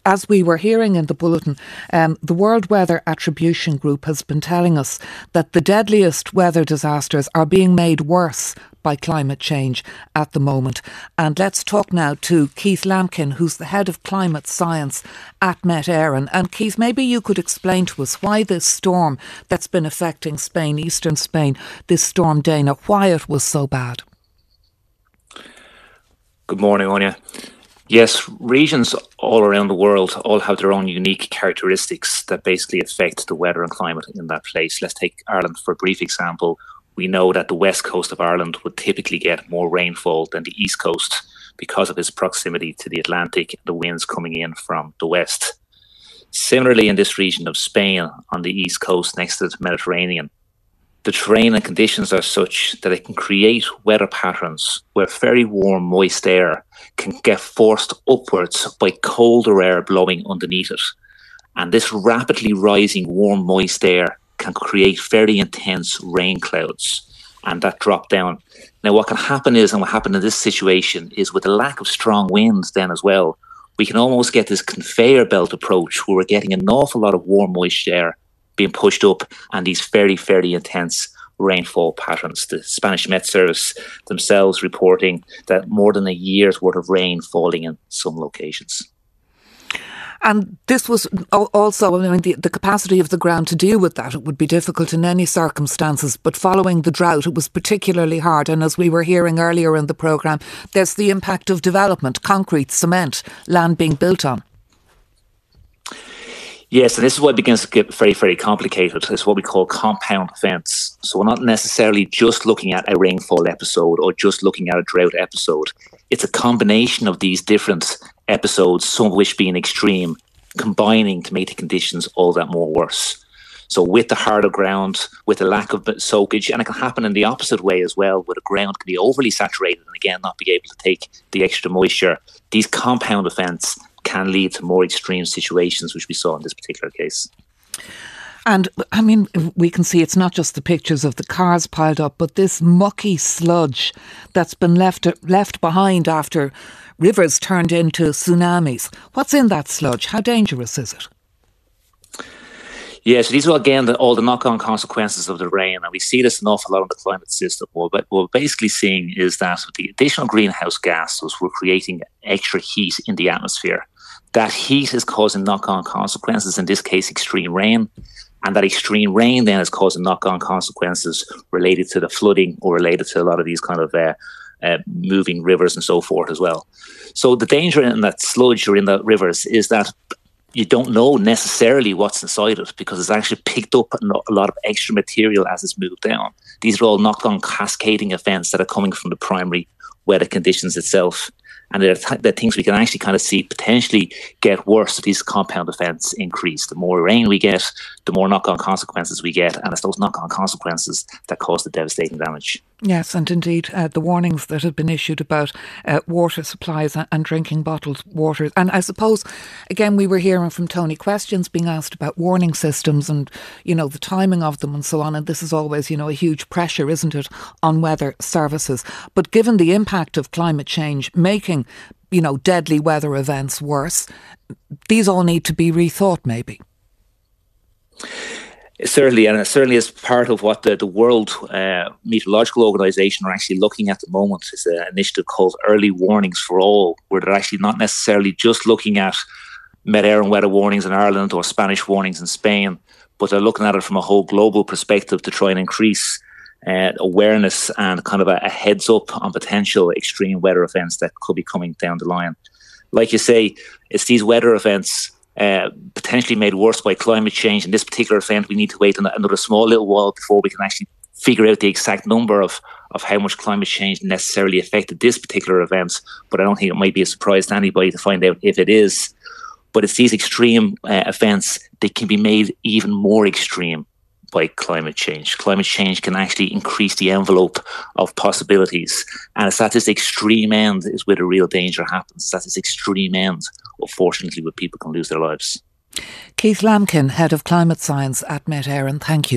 as we were hearing in the bulletin, the World Weather Attribution Group has been telling us that the deadliest weather disasters are being made worse by climate change at the moment. And let's talk now to Keith Lamkin, who's the head of climate science at Met Éireann. And Keith, maybe you could explain to us why this storm that's been affecting Spain, eastern Spain, this storm Dana, why it was so bad. Good morning, Anya. Yes, regions all around the world all have their own unique characteristics that basically affect the weather and climate in that place. Let's take Ireland for a brief example. We know that the west coast of Ireland would typically get more rainfall than the east coast because of its proximity to the Atlantic and the winds coming in from the west. Similarly, in this region of Spain, on the east coast next to the Mediterranean, the terrain and conditions are such that it can create weather patterns where very warm, moist air can get forced upwards by colder air blowing underneath it. And this rapidly rising warm, moist air can create very intense rain clouds and that drop down. Now, what can happen is, and what happened in this situation, is with a lack of strong winds then as well, we can almost get this conveyor belt approach where we're getting an awful lot of warm, moist air being pushed up and these very, very intense rainfall patterns. The Spanish Met Service themselves reporting that more than a year's worth of rain falling in some locations. And this was also, I mean, the capacity of the ground to deal with that, it would be difficult in any circumstances, but following the drought it was particularly hard. And as we were hearing earlier in the programme, there's the impact of development, concrete, cement, land being built on. Yes, and this is what begins to get very, very complicated. It's what we call compound events. So we're not necessarily just looking at a rainfall episode or just looking at a drought episode. It's a combination of these different episodes, some of which being extreme, combining to make the conditions all that more worse. So with the harder ground, with the lack of soakage, and it can happen in the opposite way as well, where the ground can be overly saturated and again not be able to take the extra moisture. These compound events can lead to more extreme situations, which we saw in this particular case. And I mean, we can see it's not just the pictures of the cars piled up, but this mucky sludge that's been left behind after rivers turned into tsunamis. What's in that sludge? How dangerous is it? Yeah, so these are again all the knock-on consequences of the rain, and we see this an awful lot in the climate system. What we're basically seeing is that the additional greenhouse gases were creating extra heat in the atmosphere. That heat is causing knock-on consequences, in this case extreme rain, and that extreme rain then is causing knock-on consequences related to the flooding or related to a lot of these kind of moving rivers and so forth as well. So the danger in that sludge or in the rivers is that you don't know necessarily what's inside it because it's actually picked up a lot of extra material as it's moved down. These are all knock-on cascading events that are coming from the primary weather conditions itself. And they're things we can actually kind of see potentially get worse if these compound events increase. The more rain we get, the more knock-on consequences we get. And it's those knock-on consequences that cause the devastating damage. Yes, and indeed the warnings that have been issued about water supplies and drinking bottled water. And I suppose, again, we were hearing from Tony questions being asked about warning systems and, you know, the timing of them and so on. And this is always, you know, a huge pressure, isn't it, on weather services. But given the impact of climate change making, you know, deadly weather events worse, these all need to be rethought maybe. Certainly, and it certainly is part of what the World Meteorological Organization are actually looking at the moment. It's an initiative called Early Warnings for All, where they're actually not necessarily just looking at Met Éireann weather warnings in Ireland or Spanish warnings in Spain, but they're looking at it from a whole global perspective to try and increase awareness and kind of a heads up on potential extreme weather events that could be coming down the line. Like you say, it's these weather events potentially made worse by climate change. In this particular event, we need to wait another small little while before we can actually figure out the exact number of how much climate change necessarily affected this particular event. But I don't think it might be a surprise to anybody to find out if it is. But it's these extreme events that can be made even more extreme by climate change. Climate change can actually increase the envelope of possibilities. And it's at this extreme end is where the real danger happens. It's at this extreme end, unfortunately, where people can lose their lives. Keith Lamkin, Head of Climate Science at Met Éireann, thank you.